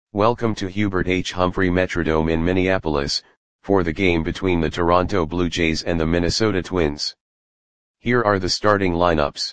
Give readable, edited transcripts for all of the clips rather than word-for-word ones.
Welcome to Hubert H. Humphrey Metrodome in Minneapolis, for the game between the Toronto Blue Jays and the Minnesota Twins. Here are the starting lineups.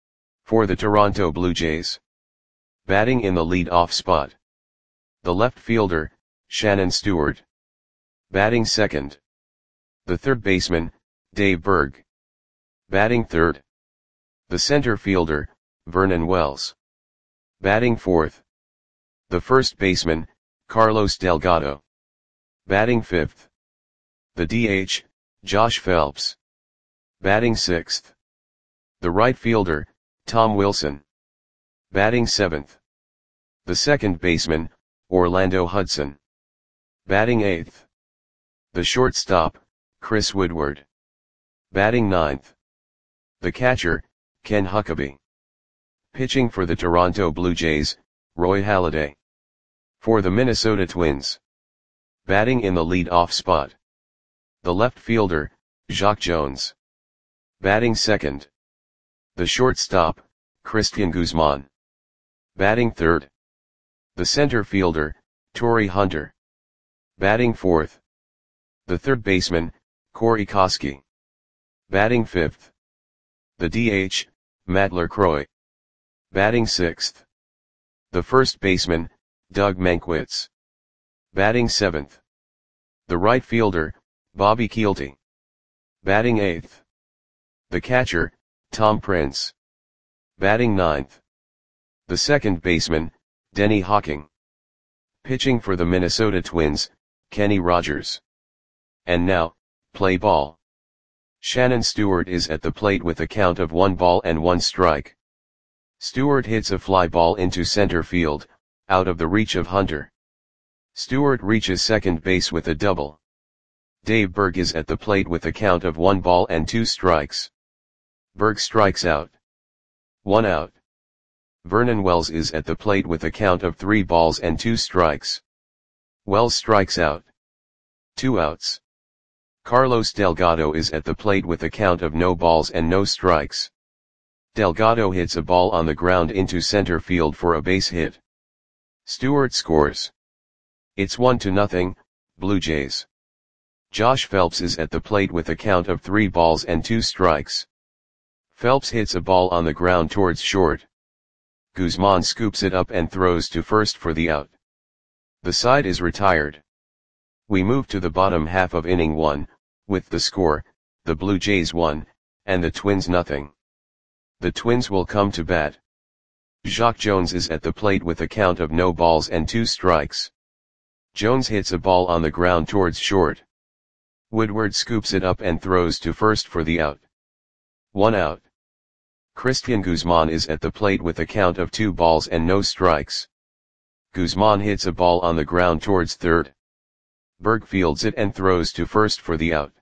For the Toronto Blue Jays. Batting in the lead-off spot. The left fielder, Shannon Stewart. Batting second. The third baseman, Dave Berg. Batting third. The center fielder, Vernon Wells. Batting fourth. The first baseman, Carlos Delgado. Batting fifth. The DH, Josh Phelps. Batting sixth. The right fielder, Tom Wilson. Batting seventh. The second baseman, Orlando Hudson. Batting eighth. The shortstop, Chris Woodward. Batting ninth. The catcher, Ken Huckabee. Pitching for the Toronto Blue Jays, Roy Halladay. For the Minnesota Twins. Batting in the lead-off spot. The left fielder, Jacque Jones. Batting second. The shortstop, Cristian Guzman. Batting third. The center fielder, Torii Hunter. Batting fourth. The third baseman, Corey Koskie. Batting fifth. The DH, Matt LaCroix. Batting sixth. The first baseman, Doug Mankiewicz. Batting seventh. The right fielder, Bobby Kielty. Batting eighth. The catcher, Tom Prince. Batting ninth. The second baseman, Denny Hawking. Pitching for the Minnesota Twins, Kenny Rogers. And now, play ball. Shannon Stewart is at the plate with a count of 1-1 strike. Stewart hits a fly ball into center field, out of the reach of Hunter. Stewart reaches second base with a double. Dave Berg is at the plate with a count of 1-2 strikes. Berg strikes out. 1 out. Vernon Wells is at the plate with a count of 3-2 strikes. Wells strikes out. 2 outs. Carlos Delgado is at the plate with a count of no balls and no strikes. Delgado hits a ball on the ground into center field for a base hit. Stewart scores. It's 1-0, Blue Jays. Josh Phelps is at the plate with a count of 3-2 strikes. Phelps hits a ball on the ground towards short. Guzman scoops it up and throws to first for the out. The side is retired. We move to the bottom half of inning 1, with the score, the Blue Jays 1, and the Twins 0. The Twins will come to bat. Jacque Jones is at the plate with a count of no balls and 2 strikes. Jones hits a ball on the ground towards short. Woodward scoops it up and throws to first for the out. 1 out. Cristian Guzman is at the plate with a count of 2 balls and no strikes. Guzman hits a ball on the ground towards third. Berg fields it and throws to first for the out.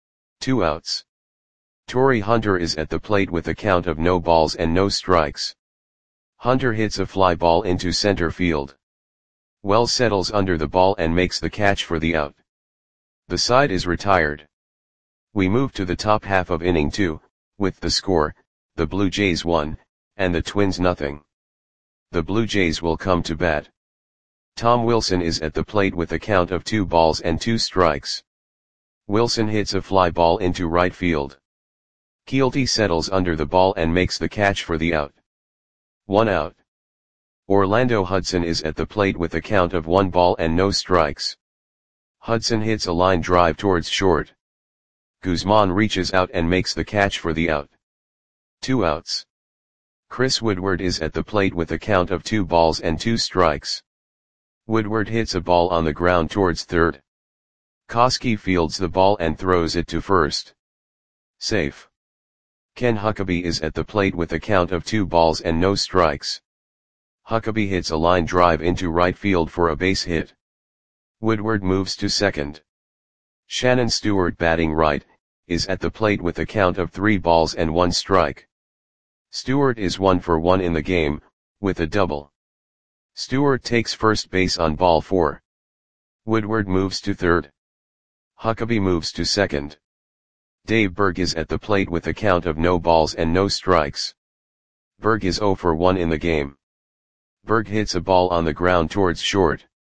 2 outs. Torii Hunter is at the plate with a count of no balls and no strikes. Hunter hits a fly ball into center field. Wells settles under the ball and makes the catch for the out. The side is retired. We move to the top half of inning 2, with the score, the Blue Jays 1, and the Twins 0. The Blue Jays will come to bat. Tom Wilson is at the plate with a count of 2-2 strikes. Wilson hits a fly ball into right field. Kielty settles under the ball and makes the catch for the out. 1 out. Orlando Hudson is at the plate with a count of 1 ball and no strikes. Hudson hits a line drive towards short. Guzman reaches out and makes the catch for the out. 2 outs. Chris Woodward is at the plate with a count of 2-2 strikes. Woodward hits a ball on the ground towards third. Koskie fields the ball and throws it to first. Safe. Ken Huckabee is at the plate with a count of 2 balls and no strikes. Huckabee hits a line drive into right field for a base hit. Woodward moves to second. Shannon Stewart, batting right, is at the plate with a count of 3-1 strike. Stewart is 1 for 1 in the game, with a double. Stewart takes first base on ball 4. Woodward moves to third. Huckabee moves to second. Dave Berg is at the plate with a count of no balls and no strikes. Berg is 0 for 1 in the game. Berg hits a ball on the ground towards short.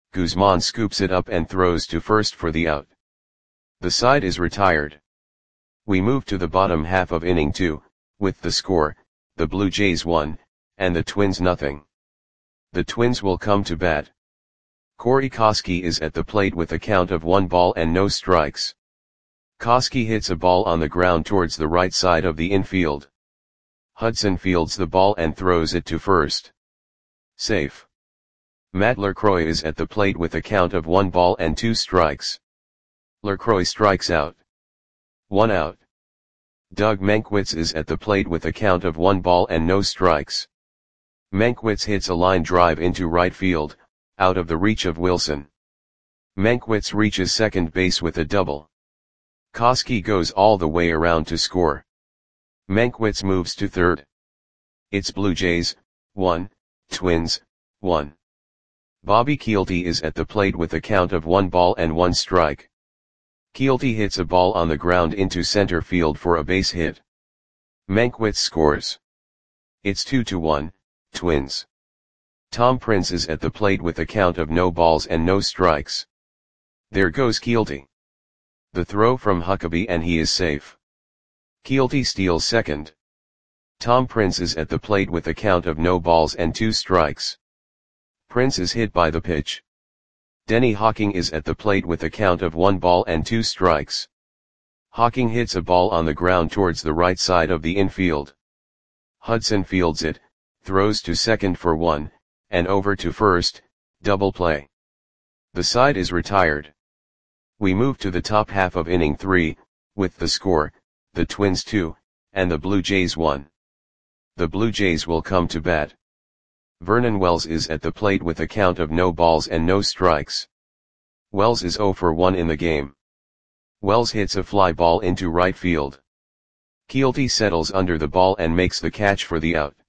Guzman scoops it up and throws to first for the out. The side is retired. We move to the bottom half of inning 2, with the score, the Blue Jays 1, and the Twins nothing. The Twins will come to bat. Corey Koskie is at the plate with a count of 1 ball and no strikes. Koskie hits a ball on the ground towards the right side of the infield. Hudson fields the ball and throws it to first. Safe. Matt LaCroix is at the plate with a count of 1 ball and 2 strikes. LaCroix strikes out. 1 out. Doug Mankiewicz is at the plate with a count of 1 ball and no strikes. Mankiewicz hits a line drive into right field, out of the reach of Wilson. Mankiewicz reaches second base with a double. Koskie goes all the way around to score. Mankiewicz moves to third. It's Blue Jays, 1, Twins, 1. Bobby Kielty is at the plate with a count of 1 ball and 1 strike. Kielty hits a ball on the ground into center field for a base hit. Mankiewicz scores. It's 2-1, Twins. Tom Prince is at the plate with a count of no balls and no strikes. There goes Kielty. The throw from Huckabee and he is safe. Kielty steals second. Tom Prince is at the plate with a count of no balls and 2 strikes. Prince is hit by the pitch. Denny Hawking is at the plate with a count of 1 ball and 2 strikes. Hawking hits a ball on the ground towards the right side of the infield. Hudson fields it, throws to second for 1, and over to first, double play. The side is retired. We move to the top half of inning 3, with the score, the Twins 2, and the Blue Jays 1. The Blue Jays will come to bat. Vernon Wells is at the plate with a count of no balls and no strikes. Wells is 0 for 1 in the game. Wells hits a fly ball into right field. Kielty settles under the ball and makes the catch for the out.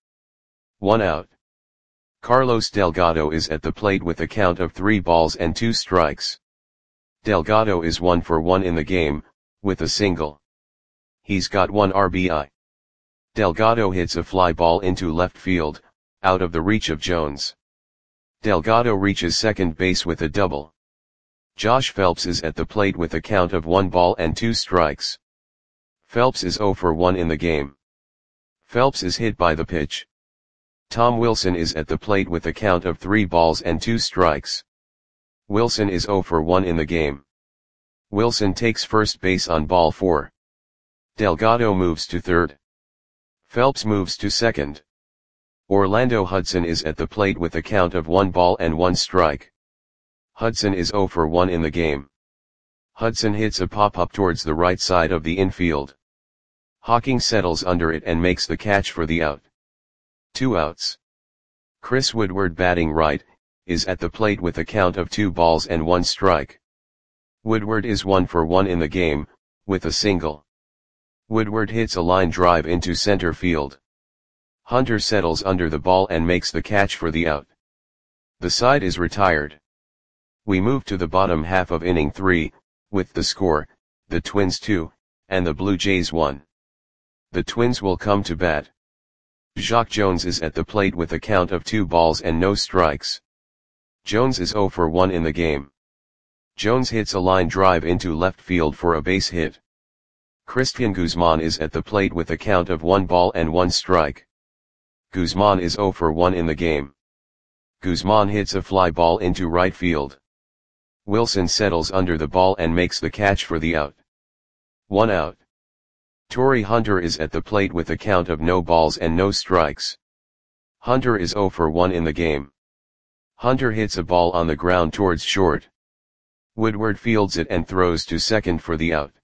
1 out. Carlos Delgado is at the plate with a count of 3 balls and 2 strikes. Delgado is 1 for 1 in the game, with a single. He's got 1 RBI. Delgado hits a fly ball into left field, out of the reach of Jones. Delgado reaches second base with a double. Josh Phelps is at the plate with a count of 1 ball and 2 strikes. Phelps is 0 for 1 in the game. Phelps is hit by the pitch. Tom Wilson is at the plate with a count of 3 balls and 2 strikes. Wilson is 0 for 1 in the game. Wilson takes first base on ball 4. Delgado moves to third. Phelps moves to second. Orlando Hudson is at the plate with a count of 1 ball and 1 strike. Hudson is 0 for 1 in the game. Hudson hits a pop-up towards the right side of the infield. Hawking settles under it and makes the catch for the out. 2 outs. Chris Woodward, batting right, is at the plate with a count of 2 balls and 1 strike. Woodward is 1 for 1 in the game, with a single. Woodward hits a line drive into center field. Hunter settles under the ball and makes the catch for the out. The side is retired. We move to the bottom half of inning 3, with the score, the Twins 2, and the Blue Jays 1. The Twins will come to bat. Jacque Jones is at the plate with a count of 2 balls and no strikes. Jones is 0 for 1 in the game. Jones hits a line drive into left field for a base hit. Christian Guzman is at the plate with a count of 1 ball and 1 strike. Guzman is 0 for 1 in the game. Guzman hits a fly ball into right field. Wilson settles under the ball and makes the catch for the out. 1 out. Torii Hunter is at the plate with a count of no balls and no strikes. Hunter is 0 for 1 in the game. Hunter hits a ball on the ground towards short. Woodward fields it and throws to second for the out.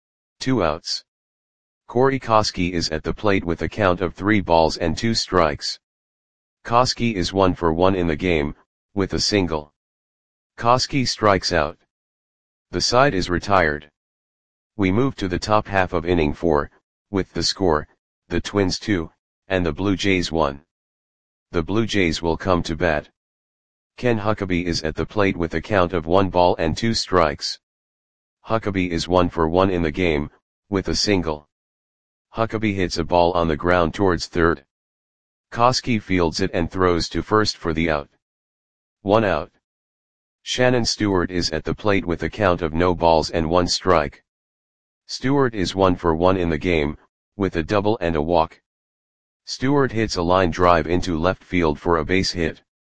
2 outs. Corey Koskie is at the plate with a count of 3 balls and 2 strikes. Koskie is 1 for 1 in the game, with a single. Koskie strikes out. The side is retired. We move to the top half of inning 4, with the score, the Twins 2, and the Blue Jays 1. The Blue Jays will come to bat. Ken Huckabee is at the plate with a count of 1 ball and 2 strikes. Huckabee is 1 for 1 in the game, with a single. Huckabee hits a ball on the ground towards third. Koskie fields it and throws to first for the out. 1 out. Shannon Stewart is at the plate with a count of no balls and 1 strike. Stewart is 1 for 1 in the game, with a double and a walk. Stewart hits a line drive into left field for a base hit.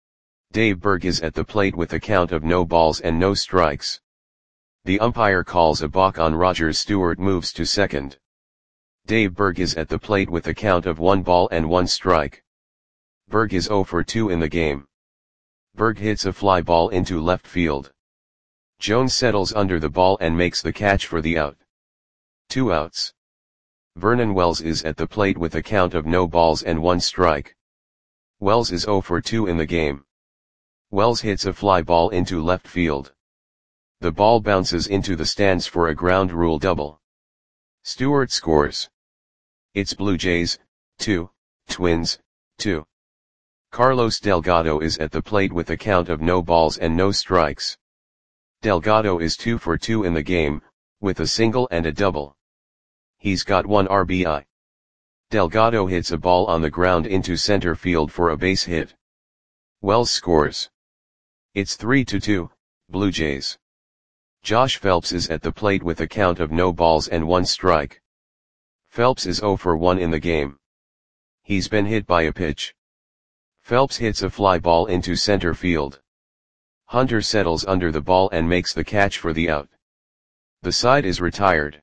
Dave Berg is at the plate with a count of no balls and no strikes. The umpire calls a balk on Rogers. Stewart moves to second. Dave Berg is at the plate with a count of 1 ball and 1 strike. Berg is 0 for 2 in the game. Berg hits a fly ball into left field. Jones settles under the ball and makes the catch for the out. 2 outs. Vernon Wells is at the plate with a count of no balls and 1 strike. Wells is 0 for 2 in the game. Wells hits a fly ball into left field. The ball bounces into the stands for a ground rule double. Stewart scores. It's Blue Jays, 2, Twins, 2. Carlos Delgado is at the plate with a count of no balls and no strikes. Delgado is 2 for 2 in the game, with a single and a double. He's got 1 RBI. Delgado hits a ball on the ground into center field for a base hit. Wells scores. It's 3-2, Blue Jays. Josh Phelps is at the plate with a count of no balls and 1 strike. Phelps is 0 for 1 in the game. He's been hit by a pitch. Phelps hits a fly ball into center field. Hunter settles under the ball and makes the catch for the out. The side is retired.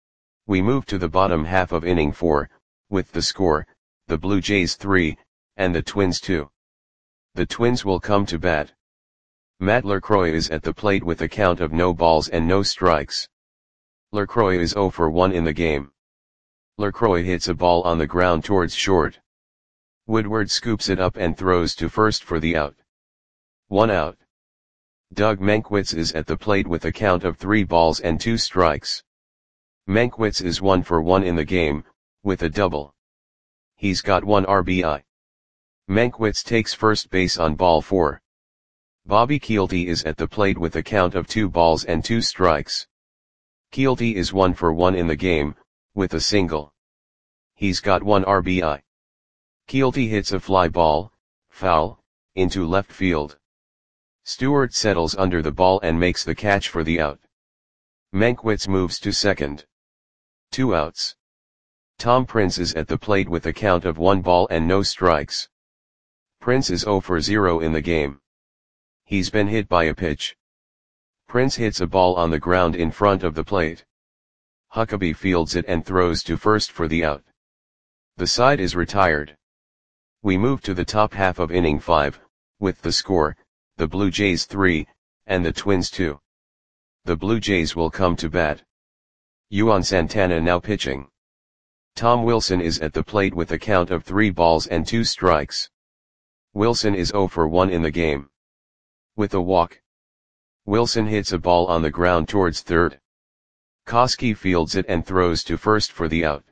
We move to the bottom half of inning 4, with the score, the Blue Jays 3, and the Twins 2. The Twins will come to bat. Matt LaCroix is at the plate with a count of no balls and no strikes. LaCroix is 0 for 1 in the game. LaCroix hits a ball on the ground towards short. Woodward scoops it up and throws to first for the out. 1 out. Doug Mankiewicz is at the plate with a count of 3 balls and 2 strikes. Mankiewicz is 1 for 1 in the game, with a double. He's got 1 RBI. Mankiewicz takes first base on ball 4. Bobby Kielty is at the plate with a count of 2 balls and 2 strikes. Kielty is 1 for 1 in the game, with a single. He's got 1 RBI. Kielty hits a fly ball, foul, into left field. Stewart settles under the ball and makes the catch for the out. Mankiewicz moves to second. 2 outs. Tom Prince is at the plate with a count of 1 ball and no strikes. Prince is 0 for 0 in the game. He's been hit by a pitch. Prince hits a ball on the ground in front of the plate. Huckabee fields it and throws to first for the out. The side is retired. We move to the top half of inning 5, with the score, the Blue Jays 3, and the Twins 2. The Blue Jays will come to bat. Juan Santana now pitching. Tom Wilson is at the plate with a count of 3 balls and 2 strikes. Wilson is 0 for 1 in the game. With a walk. Wilson hits a ball on the ground towards third. Koski fields it and throws to first for the out.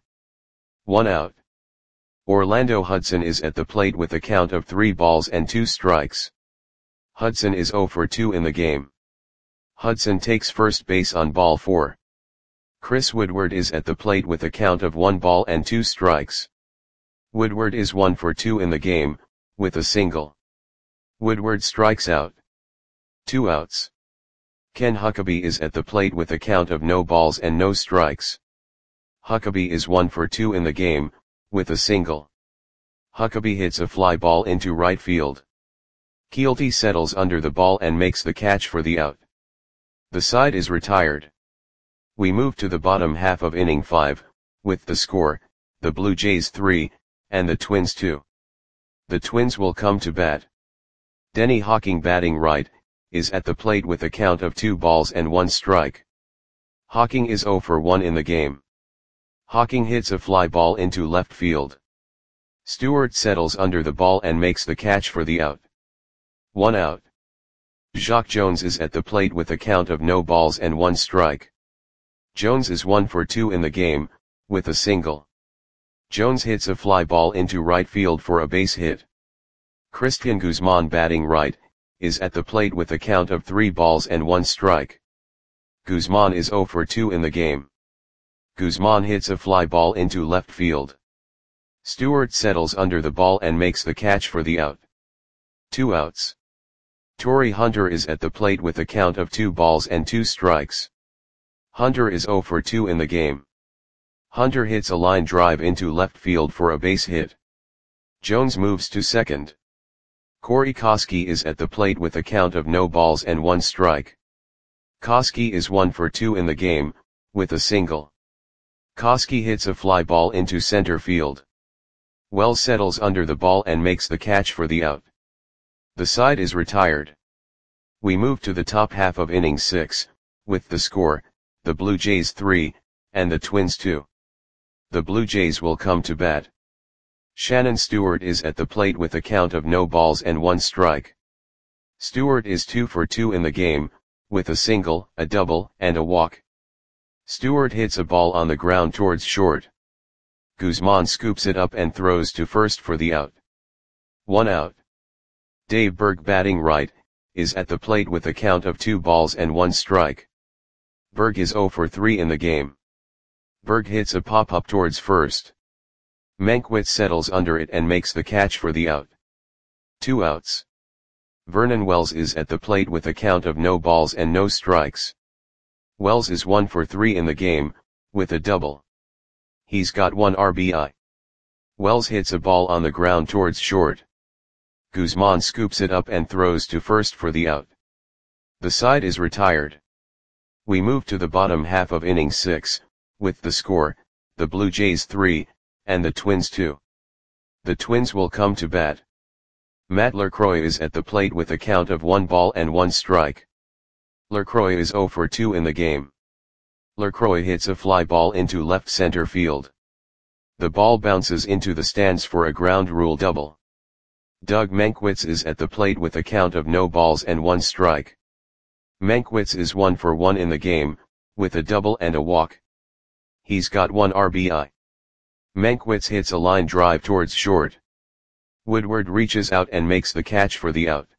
1 out. Orlando Hudson is at the plate with a count of 3 balls and 2 strikes. Hudson is 0 for 2 in the game. Hudson takes first base on ball 4. Chris Woodward is at the plate with a count of 1 ball and 2 strikes. Woodward is 1 for 2 in the game, with a single. Woodward strikes out. 2 outs. Ken Huckabee is at the plate with a count of no balls and no strikes. Huckabee is 1 for 2 in the game, with a single. Huckabee hits a fly ball into right field. Kielty settles under the ball and makes the catch for the out. The side is retired. We move to the bottom half of inning 5, with the score, the Blue Jays 3, and the Twins 2. The Twins will come to bat. Denny Hawking batting right, is at the plate with a count of 2 balls and 1 strike. Hawking is 0 for 1 in the game. Hawking hits a fly ball into left field. Stewart settles under the ball and makes the catch for the out. 1 out. Jacque Jones is at the plate with a count of no balls and 1 strike. Jones is 1 for 2 in the game, with a single. Jones hits a fly ball into right field for a base hit. Christian Guzman batting right, is at the plate with a count of 3 balls and 1 strike. Guzman is 0 for 2 in the game. Guzman hits a fly ball into left field. Stewart settles under the ball and makes the catch for the out. 2 outs. Torii Hunter is at the plate with a count of 2 balls and 2 strikes. Hunter is 0 for 2 in the game. Hunter hits a line drive into left field for a base hit. Jones moves to second. Corey Koskie is at the plate with a count of no balls and 1 strike. Koskie is 1 for 2 in the game, with a single. Koskie hits a fly ball into center field. Wells settles under the ball and makes the catch for the out. The side is retired. We move to the top half of inning 6, with the score, the Blue Jays 3, and the Twins 2. The Blue Jays will come to bat. Shannon Stewart is at the plate with a count of no balls and 1 strike. Stewart is 2 for 2 in the game, with a single, a double, and a walk. Stewart hits a ball on the ground towards short. Guzman scoops it up and throws to first for the out. 1 out. Dave Berg, batting right, is at the plate with a count of 2 balls and 1 strike. Berg is 0 for 3 in the game. Berg hits a pop-up towards first. Mankiewicz settles under it and makes the catch for the out. 2 outs. Vernon Wells is at the plate with a count of no balls and no strikes. Wells is 1 for 3 in the game, with a double. He's got 1 RBI. Wells hits a ball on the ground towards short. Guzman scoops it up and throws to first for the out. The side is retired. We move to the bottom half of inning 6, with the score, the Blue Jays 3, and the Twins 2. The Twins will come to bat. Matt LaCroix is at the plate with a count of 1 ball and 1 strike. LaCroix is 0 for 2 in the game. LaCroix hits a fly ball into left center field. The ball bounces into the stands for a ground rule double. Doug Mankiewicz is at the plate with a count of no balls and 1 strike. Mankiewicz is 1 for 1 in the game, with a double and a walk. He's got 1 RBI. Mankiewicz hits a line drive towards short. Woodward reaches out and makes the catch for the out.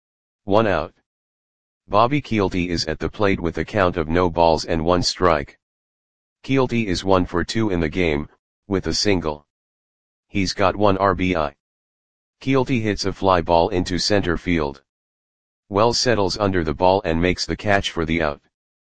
1 out. Bobby Kielty is at the plate with a count of no balls and 1 strike. Kielty is 1 for 2 in the game, with a single. He's got 1 RBI. Kielty hits a fly ball into center field. Wells settles under the ball and makes the catch for the out.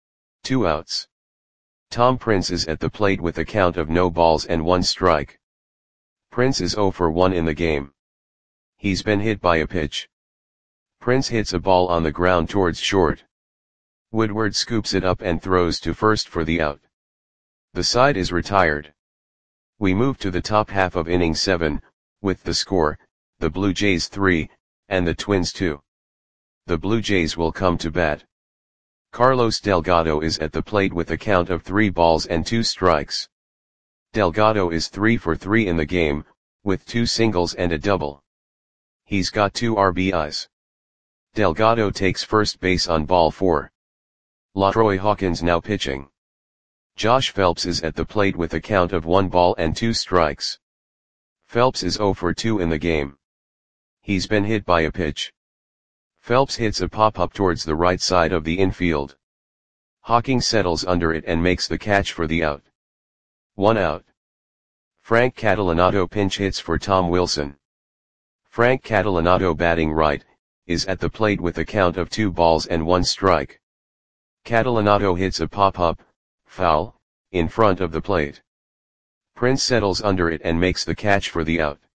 2 outs. Tom Prince is at the plate with a count of no balls and 1 strike. Prince is 0 for 1 in the game. He's been hit by a pitch. Prince hits a ball on the ground towards short. Woodward scoops it up and throws to first for the out. The side is retired. We move to the top half of inning 7, with the score, the Blue Jays 3, and the Twins 2. The Blue Jays will come to bat. Carlos Delgado is at the plate with a count of 3 balls and 2 strikes. Delgado is 3 for 3 in the game, with 2 singles and a double. He's got 2 RBIs. Delgado takes first base on ball 4. LaTroy Hawkins now pitching. Josh Phelps is at the plate with a count of 1 ball and 2 strikes. Phelps is 0 for 2 in the game. He's been hit by a pitch. Phelps hits a pop-up towards the right side of the infield. Hawkins settles under it and makes the catch for the out. 1 out. Frank Catalanotto pinch hits for Tom Wilson. Frank Catalanotto, batting right, is at the plate with a count of 2 balls and 1 strike. Catalanotto hits a pop-up, foul, in front of the plate. Prince settles under it and makes the catch for the out.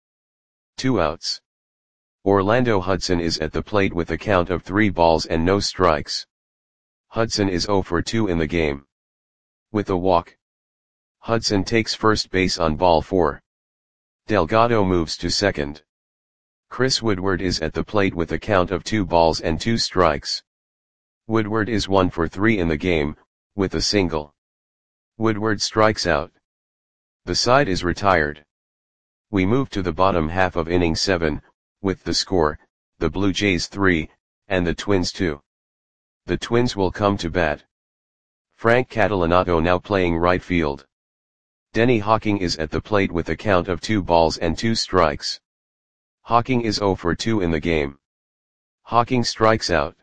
2 outs. Orlando Hudson is at the plate with a count of 3 balls and no strikes. Hudson is 0 for 2 in the game. With a walk. Hudson takes first base on ball 4. Delgado moves to second. Chris Woodward is at the plate with a count of 2 balls and 2 strikes. Woodward is 1 for 3 in the game, with a single. Woodward strikes out. The side is retired. We move to the bottom half of inning 7, with the score, the Blue Jays 3, and the Twins 2. The Twins will come to bat. Frank Catalanotto now playing right field. Denny Hawking is at the plate with a count of 2 balls and 2 strikes. Hawking is 0 for 2 in the game. Hawking strikes out.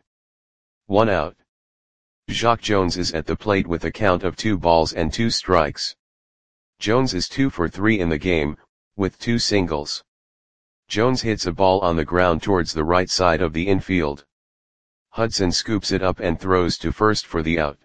1 out. Jacque Jones is at the plate with a count of 2 balls and 2 strikes. Jones is 2 for 3 in the game, with 2 singles. Jones hits a ball on the ground towards the right side of the infield. Hudson scoops it up and throws to first for the out.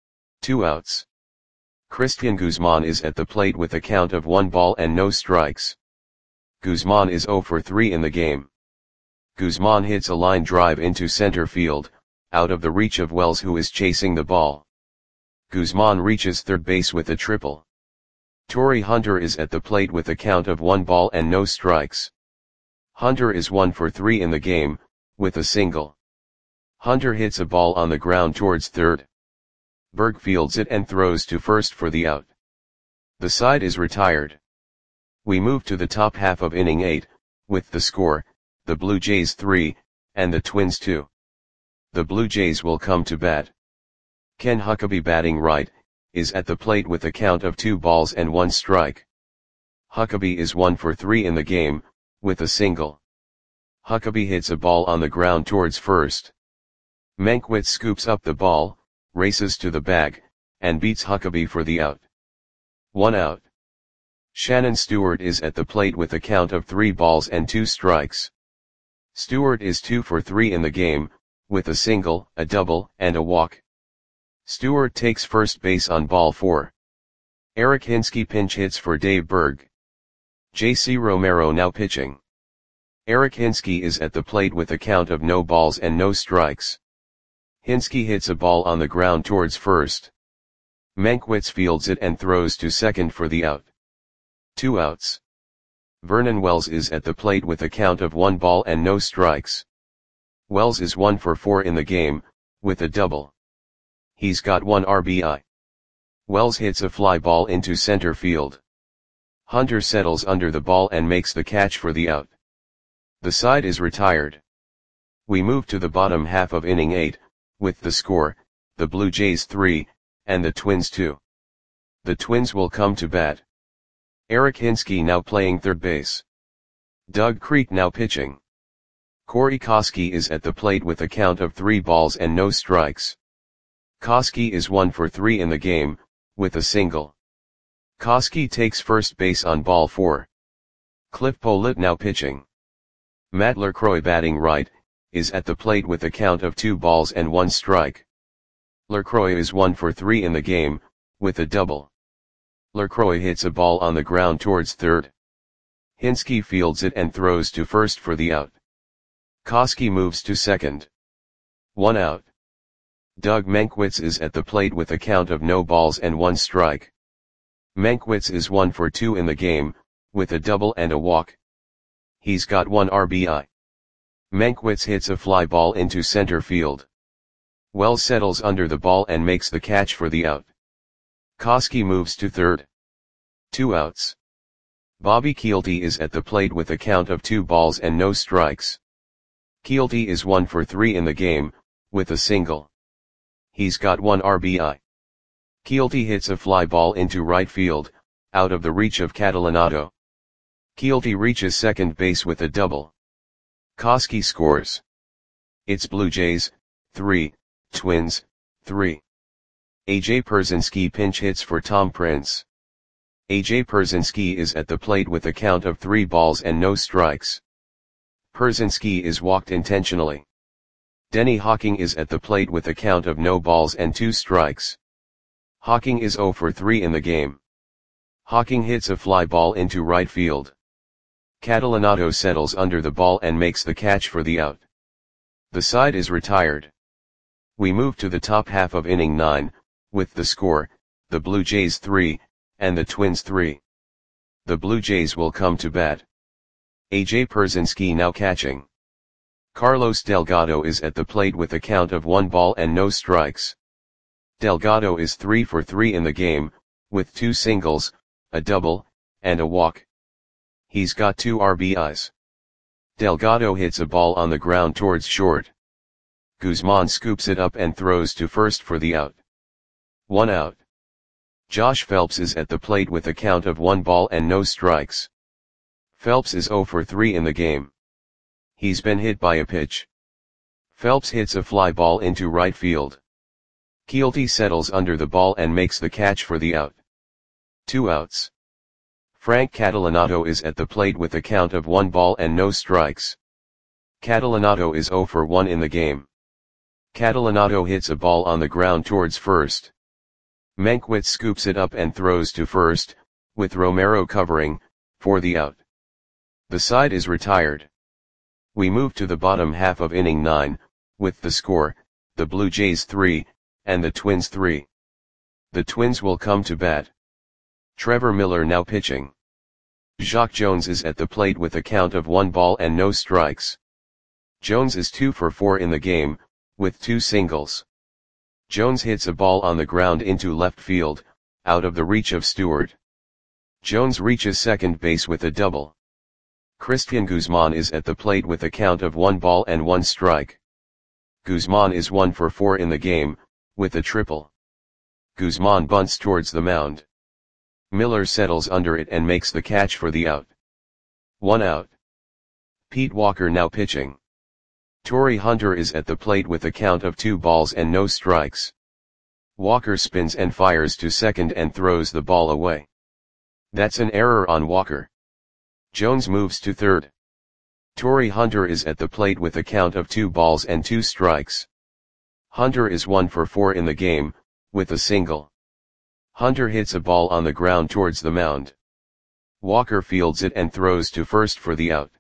2 outs. Christian Guzman is at the plate with a count of 1 ball and no strikes. Guzman is 0 for 3 in the game. Guzman hits a line drive into center field, out of the reach of Wells, who is chasing the ball. Guzman reaches third base with a triple. Torii Hunter is at the plate with a count of 1 ball and no strikes. Hunter is 1 for 3 in the game, with a single. Hunter hits a ball on the ground towards third. Berg fields it and throws to first for the out. The side is retired. We move to the top half of inning 8, with the score, the Blue Jays 3, and the Twins 2. The Blue Jays will come to bat. Ken Huckabee, batting right, is at the plate with a count of 2 balls and 1 strike. Huckabee is 1 for 3 in the game, with a single. Huckabee hits a ball on the ground towards first. Mankiewicz scoops up the ball, races to the bag, and beats Huckabee for the out. 1 out. Shannon Stewart is at the plate with a count of 3 balls and 2 strikes. Stewart is 2 for 3 in the game, with a single, a double, and a walk. Stewart takes first base on ball 4. Eric Hinske pinch hits for Dave Berg. J.C. Romero now pitching. Eric Hinske is at the plate with a count of no balls and no strikes. Hinske hits a ball on the ground towards first. Mankiewicz fields it and throws to second for the out. 2 outs. Vernon Wells is at the plate with a count of 1 ball and no strikes. Wells is 1 for 4 in the game, with a double. He's got 1 RBI. Wells hits a fly ball into center field. Hunter settles under the ball and makes the catch for the out. The side is retired. We move to the bottom half of inning 8, with the score, the Blue Jays 3, and the Twins 2. The Twins will come to bat. Eric Hinske now playing third base. Doug Creek now pitching. Corey Koskie is at the plate with a count of 3 balls and no strikes. Koskie is 1 for 3 in the game, with a single. Koskie takes first base on ball 4. Cliff Pollitt now pitching. Matt LaCroix, batting right, is at the plate with a count of 2 balls and 1 strike. LaCroix is 1 for 3 in the game, with a double. LaCroix hits a ball on the ground towards third. Hinske fields it and throws to first for the out. Koskie moves to second. 1 out. Doug Mankiewicz is at the plate with a count of no balls and 1 strike. Mankiewicz is 1 for 2 in the game, with a double and a walk. He's got 1 RBI. Mankiewicz hits a fly ball into center field. Wells settles under the ball and makes the catch for the out. Koskie moves to third. 2 outs. Bobby Kielty is at the plate with a count of 2 balls and no strikes. Kielty is 1 for 3 in the game, with a single. He's got 1 RBI. Kielty hits a fly ball into right field, out of the reach of Catalanotto. Kielty reaches second base with a double. Koskie scores. It's Blue Jays 3, Twins 3. A.J. Pierzynski pinch hits for Tom Prince. A.J. Pierzynski is at the plate with a count of 3 balls and no strikes. Pierzynski is walked intentionally. Denny Hawking is at the plate with a count of no balls and 2 strikes. Hawking is 0 for 3 in the game. Hawking hits a fly ball into right field. Catalanotto settles under the ball and makes the catch for the out. The side is retired. We move to the top half of inning 9, with the score, the Blue Jays 3, and the Twins 3. The Blue Jays will come to bat. A.J. Pierzynski now catching. Carlos Delgado is at the plate with a count of 1 ball and no strikes. Delgado is 3 for 3 in the game, with 2 singles, a double, and a walk. He's got 2 RBIs. Delgado hits a ball on the ground towards short. Guzman scoops it up and throws to first for the out. 1 out. Josh Phelps is at the plate with a count of 1 ball and no strikes. Phelps is 0 for 3 in the game. He's been hit by a pitch. Phelps hits a fly ball into right field. Kielty settles under the ball and makes the catch for the out. 2 outs. Frank Catalanotto is at the plate with a count of 1 ball and no strikes. Catalanotto is 0 for 1 in the game. Catalinato hits a ball on the ground towards first. Mankiewicz scoops it up and throws to first, with Romero covering, for the out. The side is retired. We move to the bottom half of inning 9, with the score, the Blue Jays 3, and the Twins 3. The Twins will come to bat. Trevor Miller now pitching. Jacque Jones is at the plate with a count of 1 ball and no strikes. Jones is 2 for 4 in the game, with 2 singles. Jones hits a ball on the ground into left field, out of the reach of Stewart. Jones reaches second base with a double. Cristian Guzman is at the plate with a count of 1 ball and 1 strike. Guzman is 1 for 4 in the game, with a triple. Guzman bunts towards the mound. Miller settles under it and makes the catch for the out. 1 out. Pete Walker now pitching. Torii Hunter is at the plate with a count of 2 balls and no strikes. Walker spins and fires to second and throws the ball away. That's an error on Walker. Jones moves to third. Torii Hunter is at the plate with a count of 2 balls and 2 strikes. Hunter is 1 for 4 in the game, with a single. Hunter hits a ball on the ground towards the mound. Walker fields it and throws to first for the out.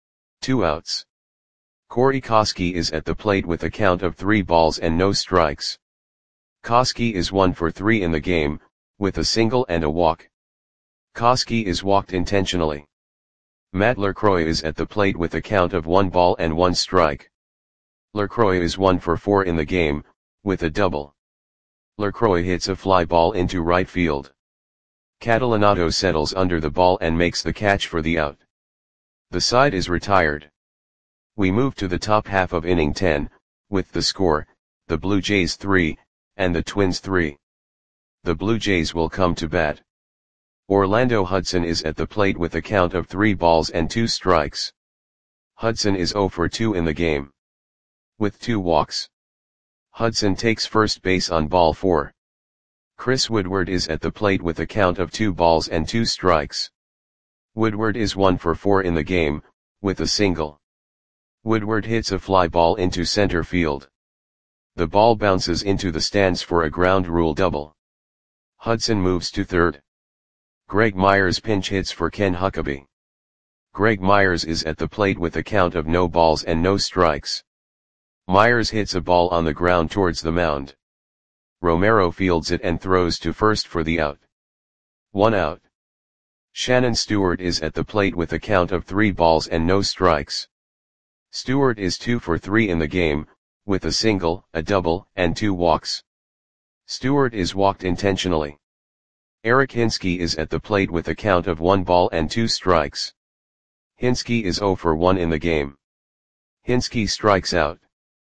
2 outs. Corey Koskie is at the plate with a count of 3 balls and no strikes. Koskie is 1 for 3 in the game, with a single and a walk. Koskie is walked intentionally. Matt LaCroix is at the plate with a count of 1 ball and 1 strike. LaCroix is 1 for 4 in the game, with a double. LaCroix hits a fly ball into right field. Catalinato settles under the ball and makes the catch for the out. The side is retired. We move to the top half of inning 10, with the score, the Blue Jays 3, and the Twins 3. The Blue Jays will come to bat. Orlando Hudson is at the plate with a count of 3 balls and 2 strikes. Hudson is 0 for 2 in the game, with 2 walks. Hudson takes first base on ball 4. Chris Woodward is at the plate with a count of 2 balls and 2 strikes. Woodward is 1 for 4 in the game, with a single. Woodward hits a fly ball into center field. The ball bounces into the stands for a ground rule double. Hudson moves to third. Greg Myers pinch hits for Ken Huckabee. Greg Myers is at the plate with a count of no balls and no strikes. Myers hits a ball on the ground towards the mound. Romero fields it and throws to first for the out. 1 out. Shannon Stewart is at the plate with a count of 3 balls and no strikes. Stewart is 2 for 3 in the game, with a single, a double, and 2 walks. Stewart is walked intentionally. Eric Hinske is at the plate with a count of 1 ball and 2 strikes. Hinske is 0 for 1 in the game. Hinske strikes out.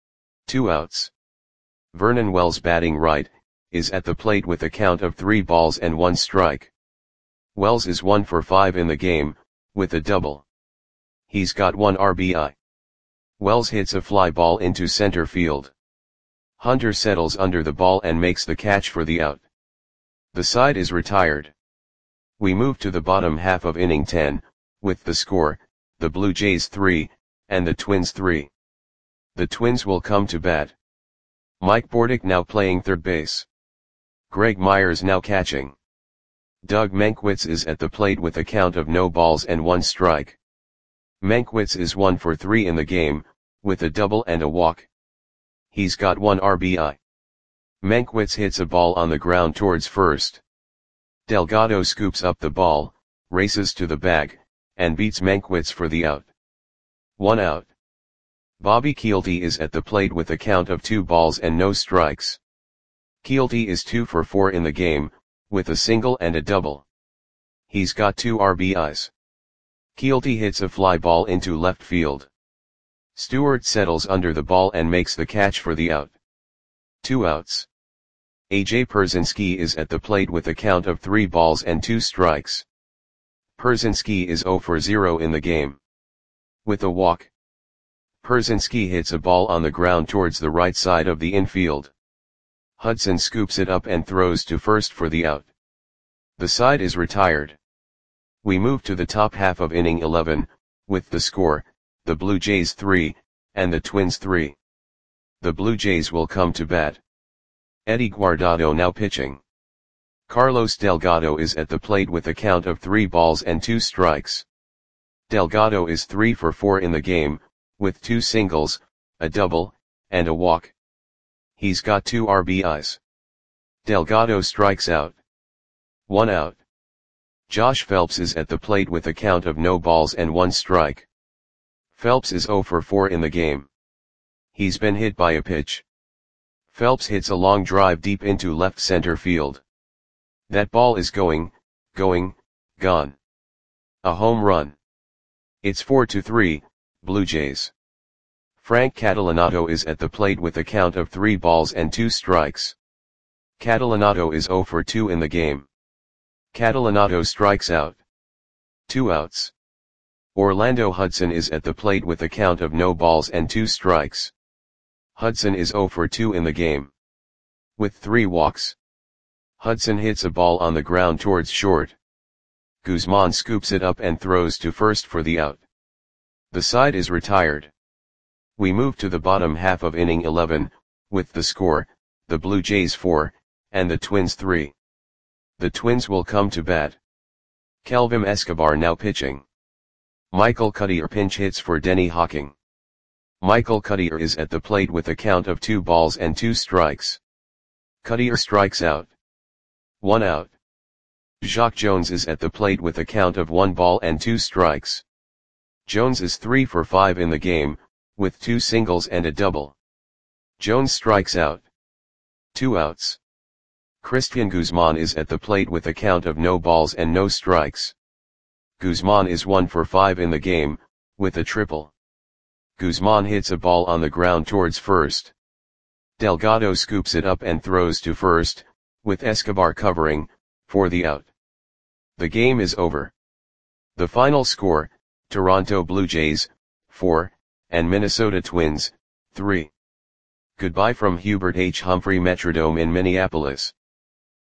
2 outs. Vernon Wells batting right, is at the plate with a count of 3 balls and 1 strike. Wells is 1 for 5 in the game, with a double. He's got 1 RBI. Wells hits a fly ball into center field. Hunter settles under the ball and makes the catch for the out. The side is retired. We move to the bottom half of inning 10, with the score, the Blue Jays 3, and the Twins 3. The Twins will come to bat. Mike Bordick now playing third base. Greg Myers now catching. Doug Mankiewicz is at the plate with a count of no balls and 1 strike. Mankiewicz is 1 for 3 in the game, with a double and a walk. He's got 1 RBI. Mankiewicz hits a ball on the ground towards first. Delgado scoops up the ball, races to the bag, and beats Mankiewicz for the out. 1 out. Bobby Kielty is at the plate with a count of 2 balls and no strikes. Kielty is 2 for 4 in the game, with a single and a double. He's got 2 RBIs. Kielty hits a fly ball into left field. Stewart settles under the ball and makes the catch for the out. 2 outs. AJ Pierzynski is at the plate with a count of 3 balls and 2 strikes. Pierzynski is 0 for 0 in the game, with a walk. Pierzynski hits a ball on the ground towards the right side of the infield. Hudson scoops it up and throws to first for the out. The side is retired. We move to the top half of inning 11, with the score, the Blue Jays 3, and the Twins 3. the Blue Jays will come to bat. Eddie Guardado now pitching. Carlos Delgado is at the plate with a count of 3 balls and 2 strikes. Delgado is 3 for 4 in the game, with 2 singles, a double, and a walk. He's got 2 RBIs. Delgado strikes out. 1 out. Josh Phelps is at the plate with a count of no balls and 1 strike. Phelps is 0 for 4 in the game. He's been hit by a pitch. Phelps hits a long drive deep into left center field. That ball is gone. A home run. It's 4-3, Blue Jays. Frank Catalanotto is at the plate with a count of 3 balls and 2 strikes. Catalanotto is 0 for 2 in the game. Catalanotto strikes out. 2 outs. Orlando Hudson is at the plate with a count of no balls and 2 strikes. Hudson is 0 for 2 in the game. With 3 walks. Hudson hits a ball on the ground towards short. Guzman scoops it up and throws to first for the out. The side is retired. We move to the bottom half of inning 11, with the score, the Blue Jays 4, and the Twins 3. The Twins will come to bat. Kelvin Escobar now pitching. Michael Cuddyer pinch hits for Denny Hawking. Michael Cuddyer is at the plate with a count of 2 balls and 2 strikes. Cuddyer strikes out. 1 out. Jacque Jones is at the plate with a count of 1 ball and 2 strikes. Jones is 3 for 5 in the game, with 2 singles and a double. Jones strikes out. 2 outs. Christian Guzman is at the plate with a count of no balls and no strikes. Guzman is 1 for 5 in the game, with a triple. Guzman hits a ball on the ground towards first. Delgado scoops it up and throws to first, with Escobar covering, for the out. The game is over. The final score, Toronto Blue Jays, 4, and Minnesota Twins, 3. Goodbye from Hubert H. Humphrey Metrodome in Minneapolis.